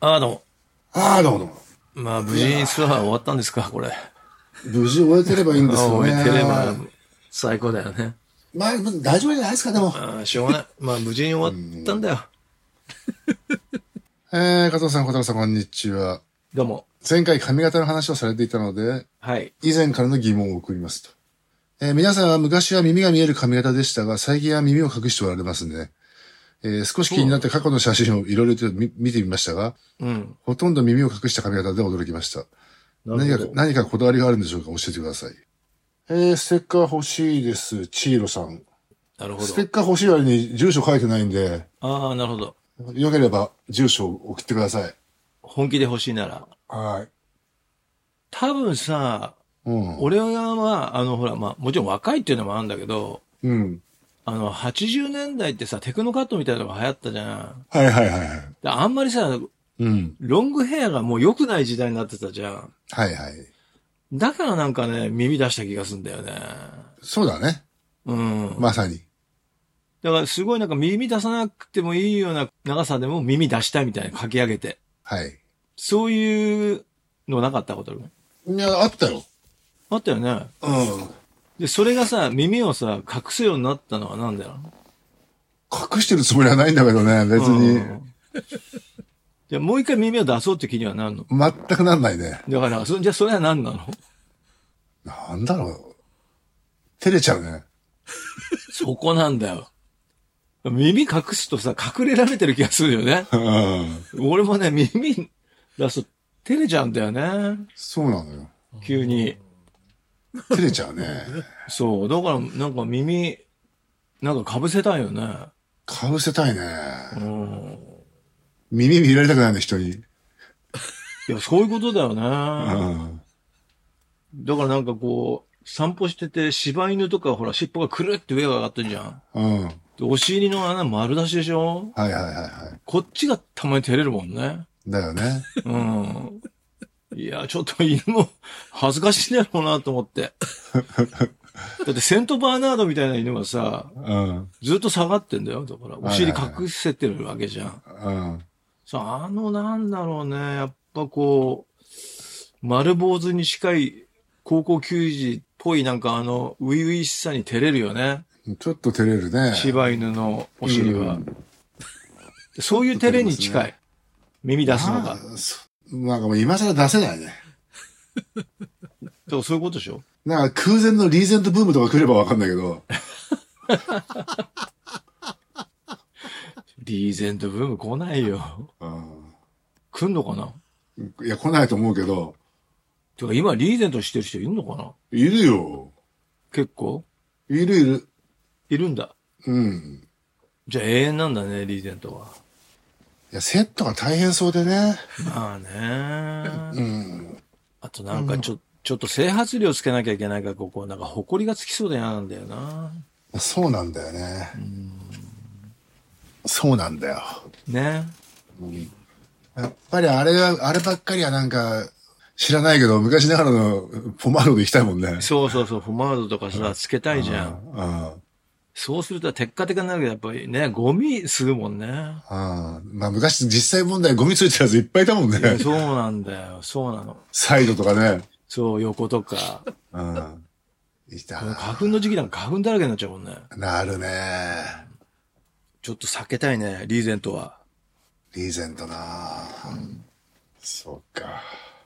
ああ、どうも。 ああ、どうもどうも。 まあ、無事にツアー終わったんですか、これ。 無事終えてればいいんですけどね。 終えてれば最高だよね。 まあ、大丈夫じゃないですか、でも。 ああ、しょうがない。まあ、無事に終わったんだよ。 加藤さん、小太郎さん、こんにちは。 どうも。 前回髪型の話をされていたので、 はい。 以前からの疑問を送りますと。皆さんは昔は耳が見える髪型でしたが、最近は耳を隠しておられますね。少し気になって過去の写真をいろいろと見てみましたが、 うん。 ほとんど耳を隠した髪型で驚きました。何かこだわりがあるんでしょうか？教えてください。ステッカー欲しいです。チーロさん。 なるほど。 ステッカー欲しい割に住所書いてないんで、 ああ、なるほど。 よければ住所を送ってください。 本気で欲しいなら。 はい。 多分さ、 うん。 俺は、ほら、まあ、もちろん若いっていうのもあるんだけど、 うん。 80年代ってさ、テクノカットみたいなのが流行ったじゃん。 はいはいはいはい。 であんまりさ、 うん。 ロングヘアがもう良くない時代になってたじゃん。 はいはい。 だからなんかね、耳出した気がするんだよね。 そうだね。 うん。 まさに。 だからすごいなんか耳出さなくてもいいような長さでも耳出したいみたいな書き上げて。 はい。 そういうのなかったことある？ いや、あったよ。 あったよね。 うん。 で、それがさ、耳をさ、隠すようになったのはなんだよ。 隠してるつもりはないんだけどね、別に。 じゃもう一回耳を出そうって気にはなるの？ 全くなんないね。 だから、じゃあそれは何なの？ なんだろう。照れちゃうね。 そこなんだよ。耳隠すとさ、隠れられてる気がするよね。 うん。 俺もね、耳出すと照れちゃうんだよね。 そうなのよ。 急に。 照れちゃうね。 そう。だから、なんか耳、なんか被せたいよね。 かぶせたいね。 うん。 耳見られたくないね、人に。 いや、そういうことだようね。 ん。 だからなんかこう、散歩してて、柴犬とかほら、尻尾がくるって上が上がってんじゃん。 うん。 でお尻の穴丸出しでしょ？ はいはいはいはい。 こっちがたまに照れるもんね。 だよね。 うん。いや、ちょっと犬も恥ずかしいだろうなと思って。だってセントバーナードみたいな犬がさ、 うん。 ずっと下がってんだよ。だから、お尻隠せてるわけじゃん。 うん。 さあ、なんだろうね。やっぱこう、丸坊主に近い高校球児っぽいなんか初々しさに照れるよね。 ちょっと照れるね。 柴犬のお尻は。そういう照れに近い。耳出すのが。 なんかもう今更出せないね。 だからそういうことでしょ？ なんか空前のリーゼントブームとか来ればわかんないけど。 リーゼントブーム来ないよ。 うん。 来んのかな？ いや、来ないと思うけど。 てか今リーゼントしてる人いるのかな？ いるよ。 結構いるいる。 いるんだ。 うん。 じゃあ永遠なんだね、リーゼントは。 いや、セットが大変そうでね。 まあね。 うん。 あとなんかちょっと整髪料つけなきゃいけないから、ここなんか埃がつきそうで嫌なんだよな。 そうなんだよね。そうなんだよ。 ね。 やっぱりあればっかりはなんか、知らないけど、昔ながらのポマードで行きたいもんね。 そうそうそう、ポマードとかさ、つけたいじゃん。 うん。 そうするとテッカテカになるけど、やっぱりね、ゴミするもんね。 まあ昔実際問題ゴミついてるやついっぱいいたもんね。 そうなんだよ。そうなの。 サイドとかね。 そう、横とか。 うん。いたな。 花粉の時期なんか花粉だらけになっちゃうもんね。 なるね。 ちょっと避けたいね、リーゼントは。 リーゼントな、そうか。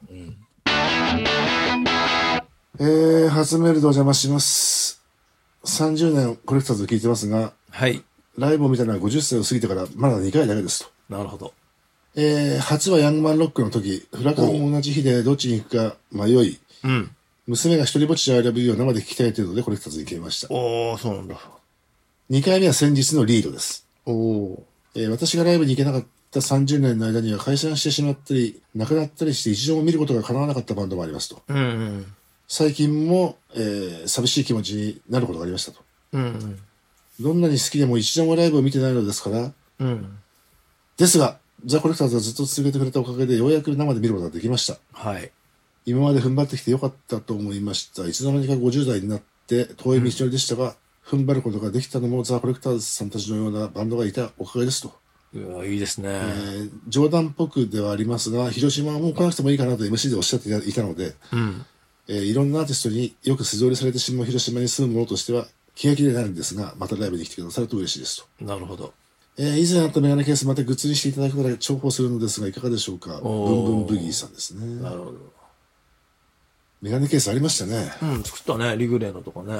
初メールでお邪魔します。30年コレクターズ聞いてますが、 はい。 ライブを見たのは50歳を過ぎてからまだ2回だけですと。 なるほど。 初はヤングマンロックの時、フラカンも同じ日でどっちに行くか迷い、 うん。 娘が一人ぼっちで I love you を生で聞きたいというのでコレクターズに決めました。 おー、そうなんだ。 2回目は先日のリードです。 おー。 私がライブに行けなかった30年の間には解散してしまったり、亡くなったりして一度も見ることが叶わなかったバンドもありますと。 うんうん。 最近も、寂しい気持ちになることがありましたと。 うんうん。 どんなに好きでも一度もライブを見てないのですから。 うん。 ですが、ザ・コレクターズがずっと続けてくれたおかげでようやく生で見ることができました。 はい。 今まで踏ん張ってきてよかったと思いました。いつの間にか50代になって遠い道のりでしたが、踏ん張ることができたのもザ・コレクターズさんたちのようなバンドがいたおかげですと。 うわいいですね。 冗談っぽくではありますが、広島はもう来なくてもいいかなと MC でおっしゃっていたので、 うん。 いろんなアーティストによく素通りされてしまう広島に住む者としては気が気でなるんですが、またライブに来てくださると嬉しいですと。 なるほど。 以前あったメガネケースまたグッズにしていただくなら重宝するのですが、いかがでしょうか。ブンブンブギーさんですね。 なるほど。 メガネケースありましたね。 うん、作ったね。リグレーのとかね。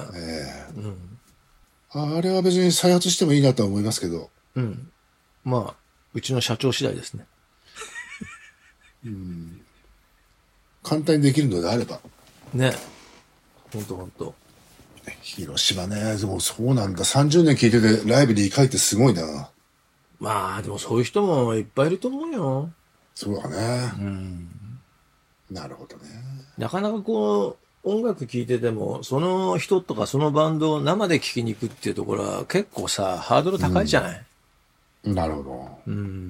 あれは別に再発してもいいなとは思いますけど。 うん。まあ、うちの社長次第ですね。 簡単にできるのであれば。 ね。ほんとほんと。 広島ね。でもそうなんだ。30年聞いててライブに帰ってすごいな。 まあ、でもそういう人もいっぱいいると思うよ。 そうだね。なるほどね。 なかなかこう、音楽聴いてても、その人とかそのバンドを生で聴きに行くっていうところは結構さ、ハードル高いじゃない。 なるほど。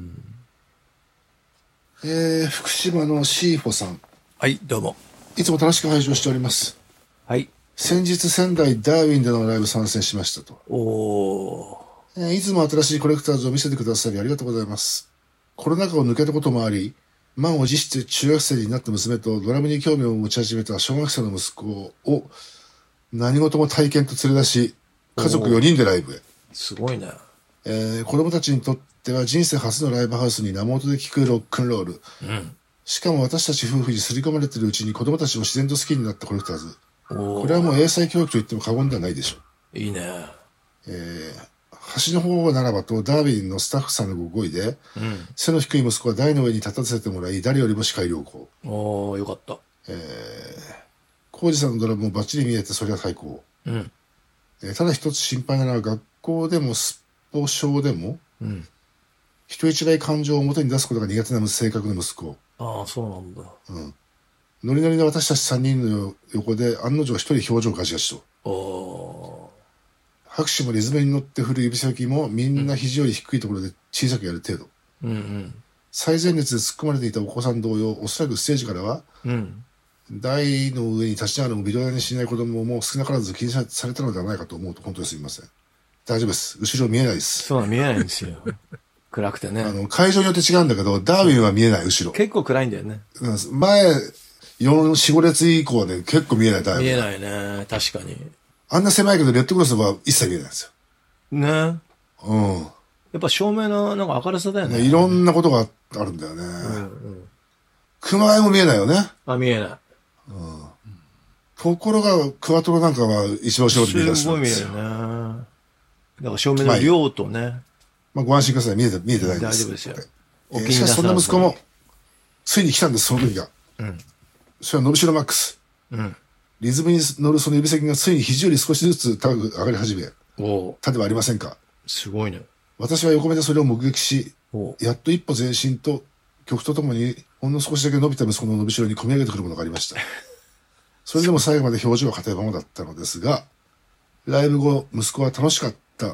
福島のシーフォさん。 はい、どうも。 いつも楽しく拝聴しております。 はい。 先日仙台ダーウィンでのライブ参戦しましたと。 おー。 いつも新しいコレクターズを見せてくださりありがとうございます。コロナ禍を抜けたこともあり、満を持して中学生になった娘とドラムに興味を持ち始めた小学生の息子を何事も体験と連れ出し、家族4人でライブへ。 すごいね。 子供たちにとっては人生初のライブハウスに生音で聴くロックンロール。しかも私たち夫婦に刷り込まれているうちに子供たちも自然と好きになったコレクターズ。これはもう英才教育と言っても過言ではないでしょう。いいね。 橋の方ならばとダーウィンのスタッフさんのご好意で、背の低い息子は台の上に立たせてもらい、誰よりも視界良好。 おー、よかった。 浩二さんのドラムもバッチリ見えて、それは最高。ただ一つ心配なのは、学校でもスポ少でも、人一倍感情を表に出すことが苦手な性格の息子。 ああ、そうなんだ。 ノリノリの私たち3人の横で案の定一人表情ガチガチと。拍手もリズムに乗って振る指先もみんな肘より低いところで小さくやる程度。最前列で突っ込まれていたお子さん同様、おそらくステージからは、台の上に立ちながらも微動だにしない子供も少なからず気にされたのではないかと思うと本当にすみません。大丈夫です。後ろ見えないです。 そうだ、見えないんですよ。暗くてね。 会場によって違うんだけど、ダーウィンは見えない、後ろ。 結構暗いんだよね。 前、4、4列以降はね、結構見えない、ダーウィン。 見えないね。確かに。 あんな狭いけど、レッドクロスは一切見えないんですよ。 ね。やっぱ照明のなんか明るさだよね。 いろんなことがあるんだよね。熊谷も見えないよね。 見えない。 ところが、クワトロなんかは一番後ろで見え出すごい見えるね。だから照明の量とね。 ご安心ください。見えてないんです。 大丈夫ですよ。 しかしそんな息子も、ついに来たんです、その時が。それは伸びしろマックス。リズムに乗るその指先がついに肘より少しずつ高く上がり始め、立てはありませんか。 すごいね。 私は横目でそれを目撃し、やっと一歩前進と曲とともにほんの少しだけ伸びた息子の伸びしろに込み上げてくるものがありました。それでも最後まで表情は硬いままだったのですが、ライブ後、息子は楽しかった。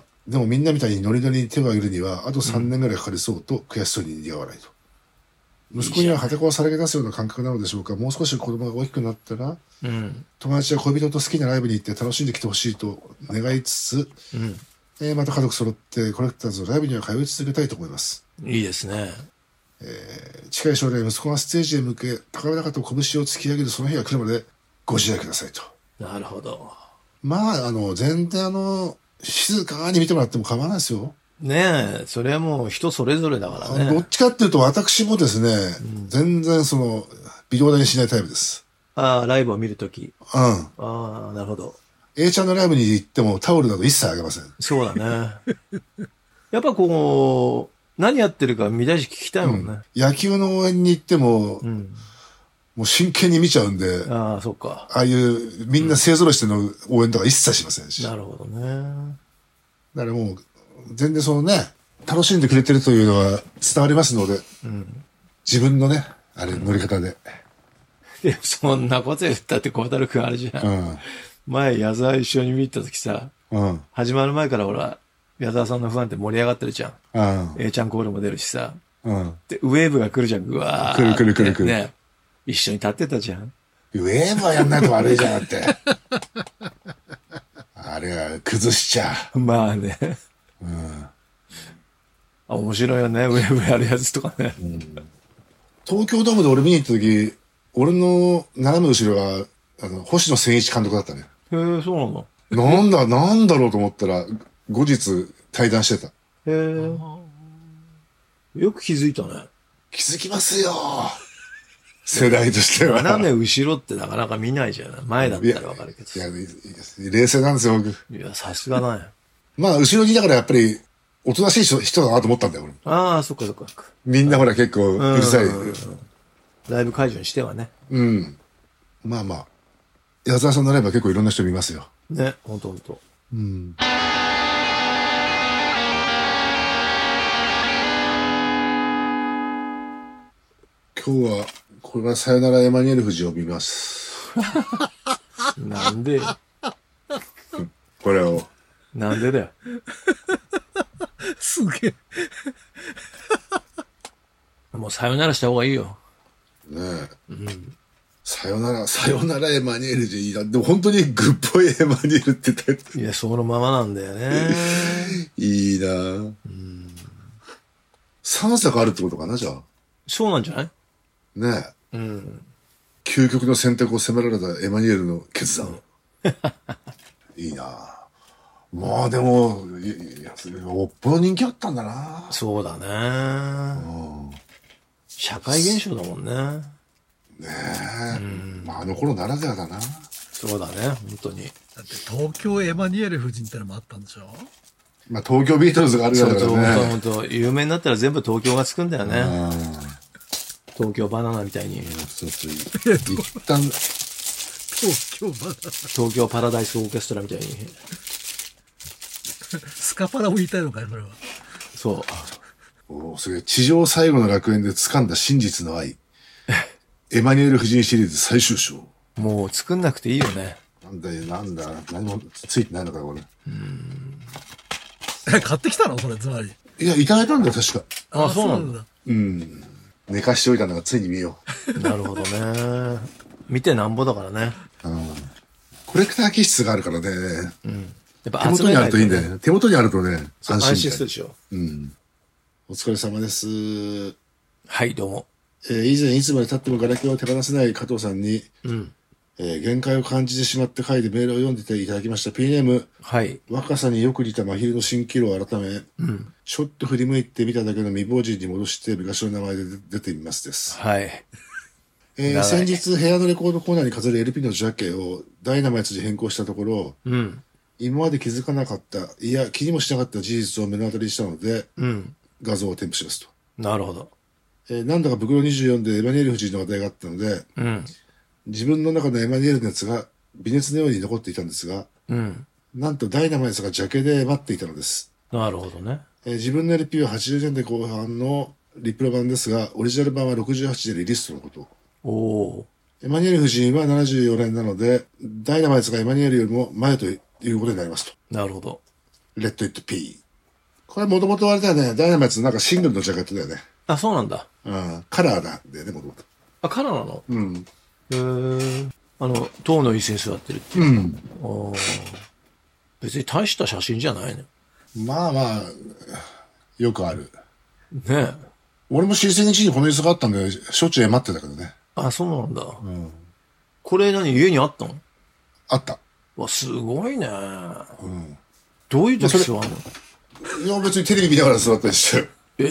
でもみんなみたいにノリノリに手を挙げるには、あと3年ぐらいかかりそうと悔しそうに苦笑いと。息子には旗子をさらけ出すような感覚なのでしょうか。もう少し子供が大きくなったら、友達や恋人と好きなライブに行って楽しんできてほしいと願いつつ、また家族揃ってコレクターズのライブには通い続けたいと思います。 いいですね。 近い将来息子がステージへ向け高々と拳を突き上げるその日が来るまでご自愛くださいと。 なるほど。 全然静かに見てもらっても構わないですよ。 ねえ、それはもう人それぞれだからね。 どっちかっていうと私もですね、全然微動だにしないタイプです。 ライブを見るとき。なるほど。 A ちゃんのライブに行ってもタオルなど一切あげません。 そうだね。やっぱ何やってるか見たいし聞きたいもんね。 野球の応援に行っても、もう真剣に見ちゃうんで、 そっか。 ああいうみんな勢ぞろいしての応援とか一切しませんし。 なるほどね。 だからもう、全然楽しんでくれてるというのは伝わりますので、自分のね、乗り方で。 でもそんなこと言ったって小太郎くんあれじゃん。前、矢沢一緒に見たときさ、始まる前からほら、矢沢さんのファンって盛り上がってるじゃん。A ちゃんコールも出るしさ。で、ウェーブが来るじゃん、ぐわー。 来る。 ね。一緒に立ってたじゃん。 ウェーブはやんないと悪いじゃんって。あれは崩しちゃう。 まあね。 あ、面白いよね。ウェブやるやつとかね。 東京ドームで俺見に行った時、俺の斜め後ろが、星野千一監督だったね。 へえ、そうなんだ。 なんだろうと思ったら、後日対談してた。 へえ。よく気づいたね。 気づきますよ。世代としては。 斜め後ろってなかなか見ないじゃない。前だったらわかるけど。 いや、冷静なんですよ、僕。 いや、さすがだね。 まあ、後ろにだからやっぱり、おとなしい人だなと思ったんだよ、俺。 ああ、そっかそっか。 みんなほら結構うるさい。 ライブ会場にしてはね。 うん。まあまあ。矢沢さんのライブは結構いろんな人見ますよ。 ね、ほんとほんと。 うん。今日は、これはさよならエマニュエル夫人を見ます。 なんでこれを。 なんでだよ。 すげえ。 もうさよならした方がいいよ。 ねえ。うん。さよならエマニュエルでいいな。でも本当にグッポイエマニュエルってタイトル。 いや、そのままなんだよね。 いいな3作あるってことかな、じゃあ。 そうなんじゃない？ ねえ。うん。 究極の選択を迫られたエマニュエルの決断。いいなまあでも、よっぽど人気あったんだな。 そうだね。社会現象だもんね。 ねえ。まああの頃ならではだな。 そうだね、本当に。 だって東京エマニュエル夫人ってのもあったんでしょ。 まあ東京ビートルズがあるからね。 そう、本当有名になったら全部東京がつくんだよね。東京バナナみたいに。 一旦、 東京パラダイスオーケストラみたいに。 スカパラも言いたいのかい、それは。 そう。 おすげえ。地上最後の楽園で掴んだ真実の愛。エマニュエル夫人シリーズ最終章。 もう作んなくていいよね。 なんだ。何もついてないのか、これ。 買ってきたのそれ、つまり。 いや、いただいたんだよ、確か。 あ、そうなんだ。 うん。寝かしておいたのがついに見よう。なるほどね。見てなんぼだからね。 コレクター気質があるからね。 うん。 やっぱ手元にあるといいんだよね。手元にあるとね、 安心するでしょ。 うん。お疲れ様です。 はい、どうも。 以前いつまで経ってもガラケーを手放せない加藤さんに、限界を感じてしまって書いてメールを読んでていただきました。P ネーム。 はい。 若さによく似た真昼の蜃気楼を改め、ちょっと振り向いてみただけの未亡人に戻して昔の名前で出てみますです。 はい。 先日部屋のレコードコーナーに飾る LP のジャケをダイナマイツに変更したところ、今まで気づかなかった、いや気にもしなかった事実を目の当たりにしたので、画像を添付しますと。 なるほど。 なんだか袋24でエマニュエル夫人の話題があったので、自分の中のエマニュエル熱が微熱のように残っていたんですが、なんとダイナマイツがジャケで待っていたのです。 なるほどね。 自分の LP は80年代後半のリプロ版ですが、オリジナル版は68でリリースとのこと。エマニュエル夫人は74年なので、ダイナマイツがエマニュエルよりも前ということになりますと。 なるほど。 レッド・イット・ピー。これもともとあれだよね、ダイナマイツのなんかシングルのジャケットだよね。 あ、そうなんだ。 カラーなんだよね、もともと。 あ、カラーなの？ うん。 塔の椅子に座ってるっていう。別に大した写真じゃないね。 まあまあ、よくある。 ねえ。 俺も新鮮日にこの椅子があったんで、しょっちゅう待ってたけどね。 あ、そうなんだ。これ家にあったの？ あった。 わ、すごいね。どういう時座るの？ いや、別にテレビ見ながら座ったりして。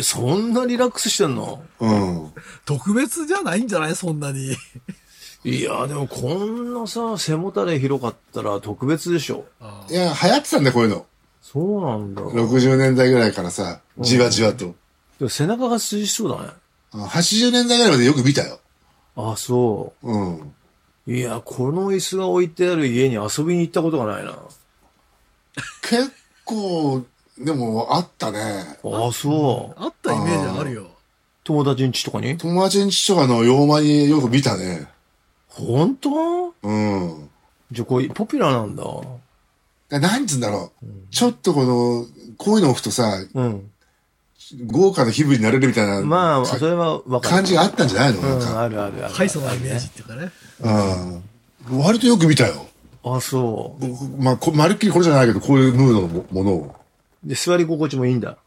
そんなリラックスしてんの？ 特別じゃないんじゃない？そんなに。 いや、でもこんなさ、背もたれ広かったら特別でしょ。 いや、流行ってたんだよ、こういうの。 そうなんだ。 60年代ぐらいからさ、じわじわと。 でも背中が涼しそうだね。 80年代ぐらいまでよく見たよ。 あ、そう。いや、この椅子が置いてある家に遊びに行ったことがないな。 結構、でも、あったね。 あ、そう。 あったイメージあるよ。 友達ん家とかに？ 友達ん家とかの洋間によく見たね。 本当？じゃあこれポピュラーなんだ。 なんつうんだろう。ちょっとこういうの置くとさ、豪華な気分になれるみたいな。 まあ、それは分かる。 感じがあったんじゃないの？ あるあるある。 ハイソなイメージっていうかね。 割とよく見たよ。 あ、そう。 まあ、まるっきりこれじゃないけど、こういうムードのものを。 で、座り心地もいいんだ。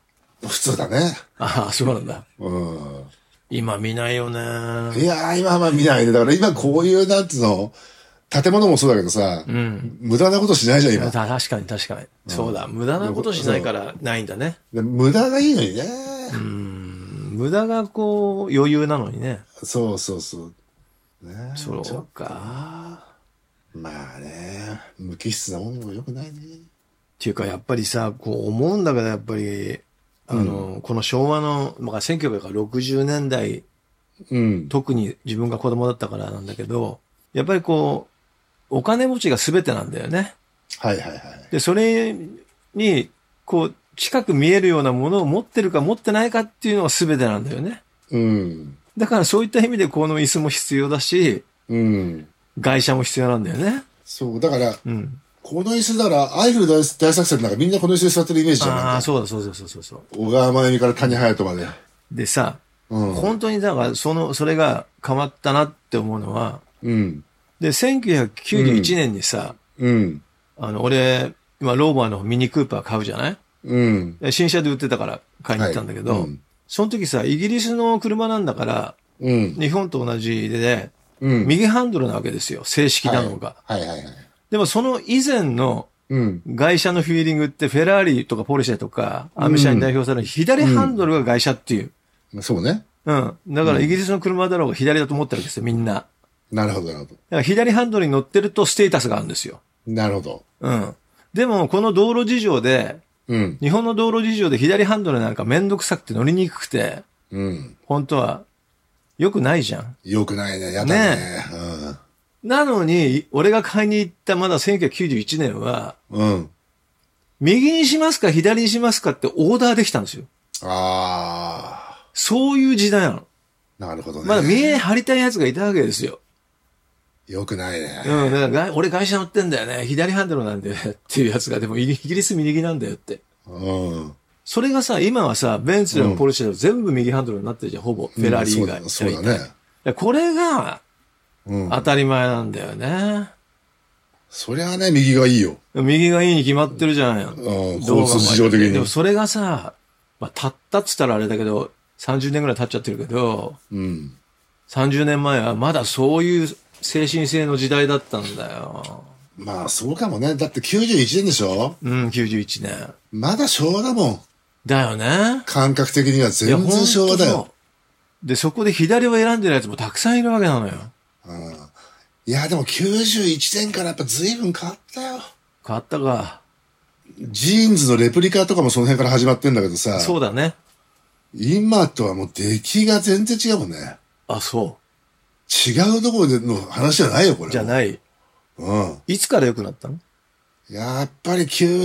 普通だね。 ああ、そうなんだ。 うん。 今見ないよね。 いやー、今は見ないね。だから今こういう、なんつうの、建物もそうだけどさ、無駄なことしないじゃん、今。 確かに。そうだ。無駄なことしないからないんだね。 無駄がいいのにね。 無駄がこう、余裕なのにね。 そう。 ね、そうか。 まあね、無機質なものも良くないね。 っていうか、やっぱりさ、こう思うんだけど、やっぱり、この昭和の、まあ、1960年代、特に自分が子供だったからなんだけど、やっぱりこう、お金持ちが全てなんだよね。 はい。 で、それに、こう、近く見えるようなものを持ってるか持ってないかっていうのが全てなんだよね。だからそういった意味でこの椅子も必要だし、外車も必要なんだよね。 そう、だから、この椅子なら、アイフル大作戦なんかみんなこの椅子で座ってるイメージじゃん。 ああ、そう。 小川真由美から谷隼人まで。 でさ、本当にだから、それが変わったなって思うのは、で、1991年にさ、俺、今、ローバーのミニクーパー買うじゃない新車で売ってたから買いに行ったんだけど、その時さ、イギリスの車なんだから、日本と同じで、右ハンドルなわけですよ、正式なのが。でもその以前の外車のフィーリングってフェラーリとかポルシェとかアメ車に代表される左ハンドルが外車っていう。 そうね。 だからイギリスの車だろうが左だと思ってるわけですよ、みんな。 なるほど。 だから左ハンドルに乗ってるとステータスがあるんですよ。 なるほど。 でもこの道路事情で、日本の道路事情で左ハンドルなんかめんどくさくて乗りにくくて、本当は良くないじゃん。 良くないね。やだね。 なのに、俺が買いに行ったまだ1991年は、右にしますか左にしますかってオーダーできたんですよ。そういう時代なの。 なるほどね。 まだ見え張りたい奴がいたわけですよ。 良くないね。 だから俺外車乗ってんだよね。左ハンドルなんだよね。っていうやつが、でもイギリス右なんだよって。それがさ、今はさ、ベンツでもポルシェでも全部右ハンドルになってるじゃん、ほぼ。フェラーリ以外。 そうだね。 これが、当たり前なんだよね。 そりゃあね、右がいいよ。 右がいいに決まってるじゃんよ。 交通事情的に。 でもそれがさ、たったっつったらあれだけど、30年ぐらい経っちゃってるけど、30年前はまだそういう精神性の時代だったんだよ。 まあそうかもね。だって91年でしょ 91年。 まだ昭和だもん。 だよね。 感覚的には全然昭和だよ。 で、そこで左を選んでるやつもたくさんいるわけなのよ。 いや、でも91年からやっぱ随分変わったよ。 変わったか。 ジーンズのレプリカとかもその辺から始まってんだけどさ。 そうだね。 今とはもう出来が全然違うもんね。 あ、そう。 違うところでの話じゃないよ、これ。 じゃない。いつから良くなったの？ やっぱり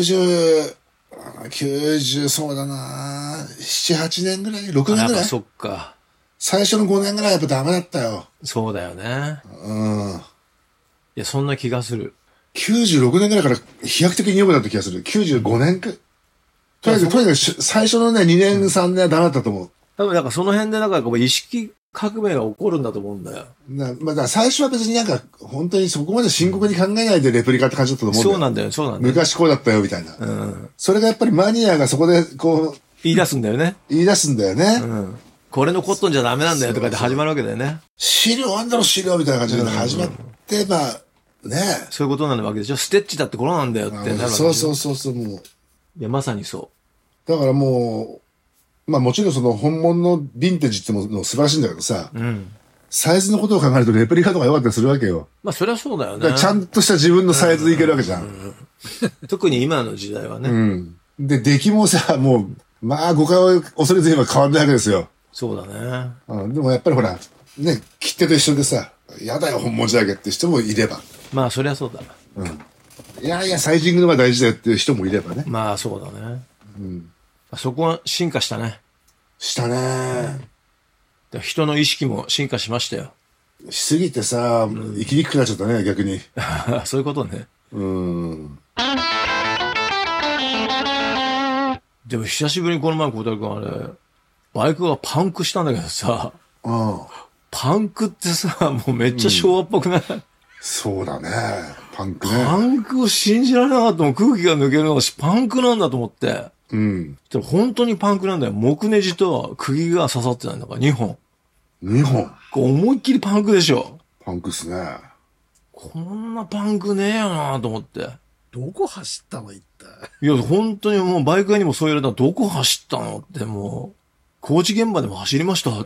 90、そうだな7、8年ぐらい ?6 年ぐらいそっか。 最初の5年ぐらいやっぱダメだったよ。 そうだよね。いや、そんな気がする。 96年ぐらいから飛躍的に良くなった気がする。95年か。とにかく最初のね、2年、3年はダメだったと思う。 多分なんかその辺でなんかこう意識革命が起こるんだと思うんだよ。 まあだから最初は別になんか本当にそこまで深刻に考えないでレプリカって感じだったと思うんだよ。 そうなんだよ、そうなんだよ。 昔こうだったよ、みたいな。それがやっぱりマニアがそこでこう。 言い出すんだよね。 言い出すんだよね。 これのコットンじゃダメなんだよとかで始まるわけだよね。 資料あんだろ、資料みたいな感じで始まって、まあ、ね。 そういうことになるわけでしょ。ステッチだってこれなんだよってなるわけでしょ。 そう、もう。 いや、まさにそう。 だからもう、まあもちろんその本物のヴィンテージってもの素晴らしいんだけどさ、サイズのことを考えるとレプリカとか良かったりするわけよ。 まあそりゃそうだよね。 ちゃんとした自分のサイズでいけるわけじゃん。 特に今の時代はね。 で、出来もさ、もう、まあ誤解を恐れず今変わんないわけですよ。 そうだね。 でもやっぱりほら、ね、切手と一緒でさ、やだよ本物じゃけって人もいれば。 まあそりゃそうだ。 いやいや、サイジングのが大事だよっていう人もいればね。 まあそうだね。そこは進化したね。 したね。 人の意識も進化しましたよ。 しすぎてさ、生きにくくなっちゃったね、逆に。 そういうことね。でも久しぶりにこの前小太郎君あれ、バイクがパンクしたんだけどさ、パンクってさ、もうめっちゃ昭和っぽくない？ そうだね。パンクね。 パンクを信じられなかったもん。空気が抜けるのがパンクなんだと思って。 うん。 本当にパンクなんだよ。木ネジと釘が刺さってないんだから、2本。 2本。 思いっきりパンクでしょ。 パンクっすね。 こんなパンクねえよなと思って。 どこ走ったの一体。 いや、本当にもうバイク屋にもそう言われたら、どこ走ったのってもう、工事現場でも走りましたって。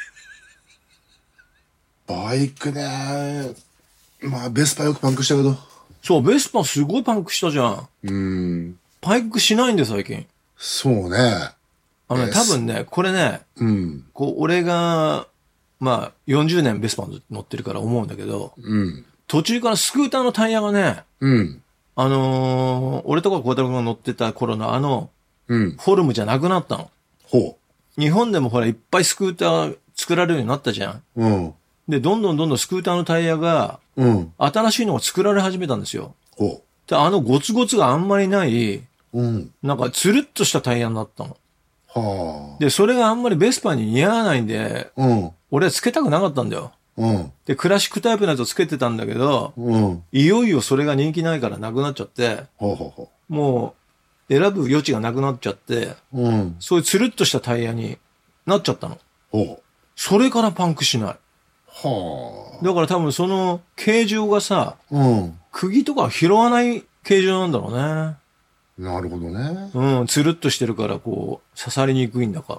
バイクね。まあ、ベスパよくパンクしたけど。 そう、ベスパすごいパンクしたじゃん。 パンクしないんで最近。 そうね。 多分ね、これね、俺が、まあ、40年ベスパ乗ってるから思うんだけど、途中からスクーターのタイヤがね、俺とか小太郎君が乗ってた頃のフォルムじゃなくなったの。日本でもほらいっぱいスクーター作られるようになったじゃん。で、どんどんスクーターのタイヤが、新しいのが作られ始めたんですよ。で、ゴツゴツがあんまりない、なんかつるっとしたタイヤになったの。で、それがあんまりベスパに似合わないんで、俺はつけたくなかったんだよ。で、クラシックタイプのやつをつけてたんだけど、いよいよそれが人気ないからなくなっちゃって、もう選ぶ余地がなくなっちゃって、そういうつるっとしたタイヤになっちゃったの。それからパンクしない。だから多分その形状がさ、釘とか拾わない形状なんだろうね。 なるほどね。 つるっとしてるからこう、刺さりにくいんだか。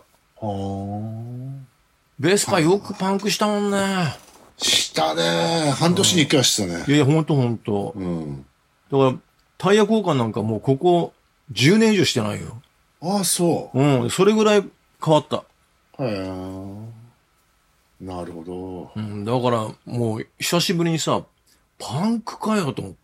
ベスパよくパンクしたもんね。 したね。半年に一回はしたね。 いや、ほんと。だから、タイヤ交換なんかもうここ10年以上してないよ。 ああ、そう。 それぐらい変わった。 なるほど。 だから、もう久しぶりにさ、パンクかよと思って。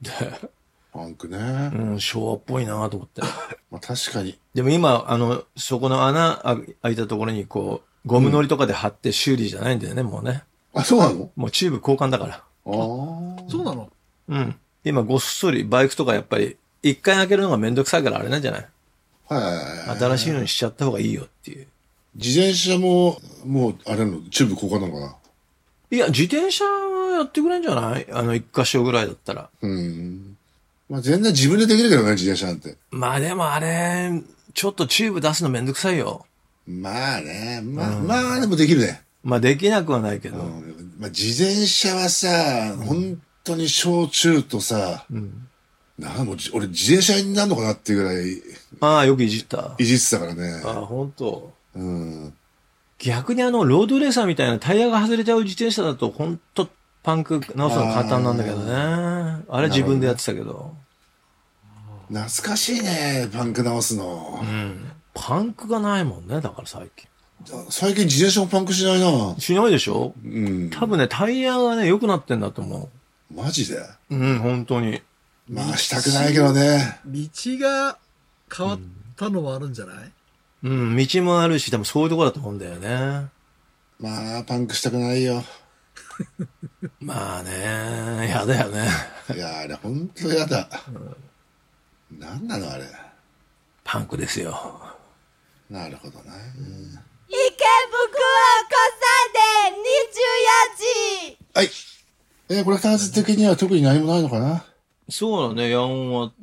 パンクね。 昭和っぽいなと思って。 まあ確かに。 でも今、そこの穴開いたところにこう、ゴムのりとかで貼って修理じゃないんだよね、もうね。 あ、そうなの？ もうチューブ交換だから。 そうなの？ 今ごっそりバイクとかやっぱり、一回開けるのがめんどくさいからあれなんじゃない？新しいのにしちゃった方がいいよっていう。 自転車も、もう、あれの、チューブ交換なのかな？ いや、自転車はやってくれんじゃない？一箇所ぐらいだったら。 まあ全然自分でできるけどね、自転車なんて。 まあでもあれ、ちょっとチューブ出すのめんどくさいよ。 まあね、まあでもできるね。 まあできなくはないけど。 まあ自転車はさ、本当に小中とさ、もう俺自転車になるのかなっていうぐらい。 ああ、よくいじった。 いじってたからね。 ああ、本当。逆にロードレーサーみたいなタイヤが外れちゃう自転車だと本当パンク直すの簡単なんだけどね。あれ自分でやってたけど。 懐かしいね、パンク直すの。 パンクがないもんね、だから最近。 最近自転車もパンクしないな。 しないでしょ？多分ね、タイヤがね、良くなってんだと思う。マジで？ 本当に。 まあ、したくないけどね。 道が変わったのもあるんじゃない？ 道もあるし、多分そういうとこだと思うんだよね。 まあ、パンクしたくないよ。 まあね、やだよね。 いや、あれ、ほんとやだ。なんなのあれ。 パンクですよ。 なるほどね。 池袋交差点24時。 はい。これ2つ的には特に何もないのかな？ そうだね、ヤンワって。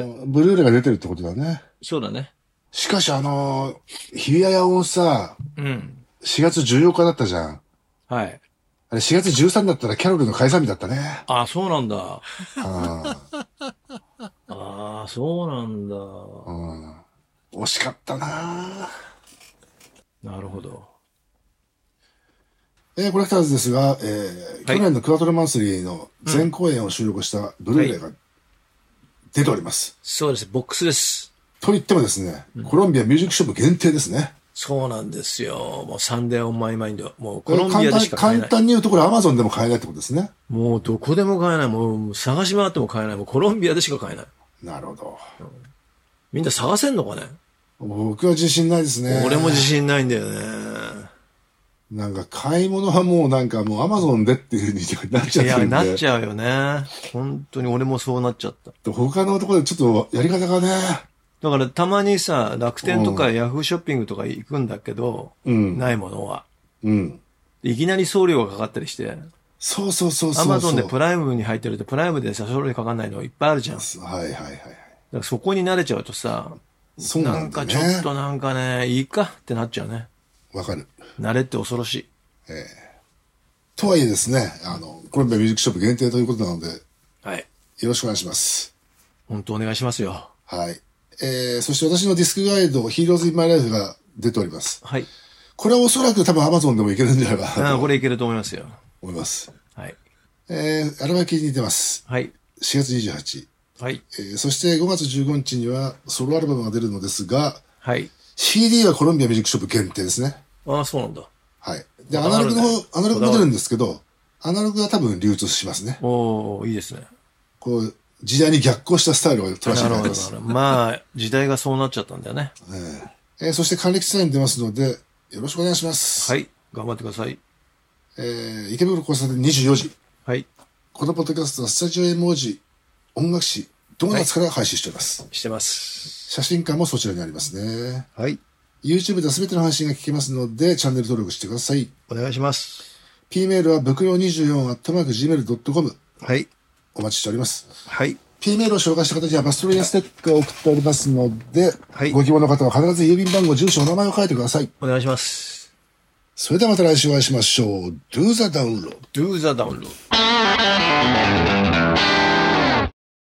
ブルーレイが出てるってことだね。 そうだね。 しかし日比谷野音さ、4月14日だったじゃん。 はい。 あれ4月13だったらキャロルの解散日だったね。 あ、そうなんだ。ああ、そうなんだ。 惜しかったな。 なるほど。 コレクターズですが、去年のクワトロマンスリーの全公演を収録したブルーレイが出ております。 そうです。ボックスです。 と言ってもですね、コロンビアミュージックショップ限定ですね。 そうなんですよ。もうサンデーオンマイマインド。もうコロンビアでしか買えない。 簡単に言うとこれアマゾンでも買えないってことですね。 もうどこでも買えない。もう探し回っても買えない。もうコロンビアでしか買えない。 なるほど。 みんな探せんのかね？ 僕は自信ないですね。 俺も自信ないんだよね。 なんか買い物はもうなんかもうアマゾンでっていう風になっちゃってるんで。 いや、なっちゃうよね。本当に俺もそうなっちゃった。 他のところでちょっとやり方がね。 だからたまにさ、楽天とかヤフーショッピングとか行くんだけど、ないものは。いきなり送料がかかったりして。 そう。 アマゾンでプライムに入ってるとプライムでさ、送料かかんないのいっぱいあるじゃん。 はい。 だからそこに慣れちゃうとさ、 そうなんだね。 ちょっとなんかね、いいかってなっちゃうね。 わかる。 慣れって恐ろしい。 とはいえですね、コロンビアミュージックショップ限定ということなので、 はい。 よろしくお願いします。 本当お願いしますよ。 はい。そして私のディスクガイド、ヒーローズ・イン・マイ・ライフが出ております。 はい。 これはおそらく多分 Amazon でもいけるんじゃないかなとこれいけると思いますよ。 思います。 はい。 アルバム記事に出ます。 はい。 4月28。 はい。 そして5月15日にはソロアルバムが出るのですが、 はい。 CD はコロンビアミュージックショップ限定ですね。 ああ、そうなんだ。 はい。で、アナログも出るんですけど、アナログが多分流通しますね。 おー、いいですね。 こう、時代に逆行したスタイルを取らせていただきます。 まあ、時代がそうなっちゃったんだよね。 そして還暦ツアーに出ますので、よろしくお願いします。 はい。頑張ってください。 池袋交差点24時。 はい。 このポッドキャストはスタジオ絵文字、音楽誌、ドーナツから配信しております。 してます。 写真館もそちらにありますね。 はい。 YouTube では全ての配信が聞けますので、チャンネル登録してください。 お願いします。 P メールはぶくろ24@gmail.com。 はい。 お待ちしております。 はい。 P メールを紹介した方にはバストロイヤーステッカーを送っておりますので、 はい。 ご希望の方は必ず郵便番号、住所、お名前を書いてください。 お願いします。 それではまた来週お会いしましょう。Do the download. Do the download.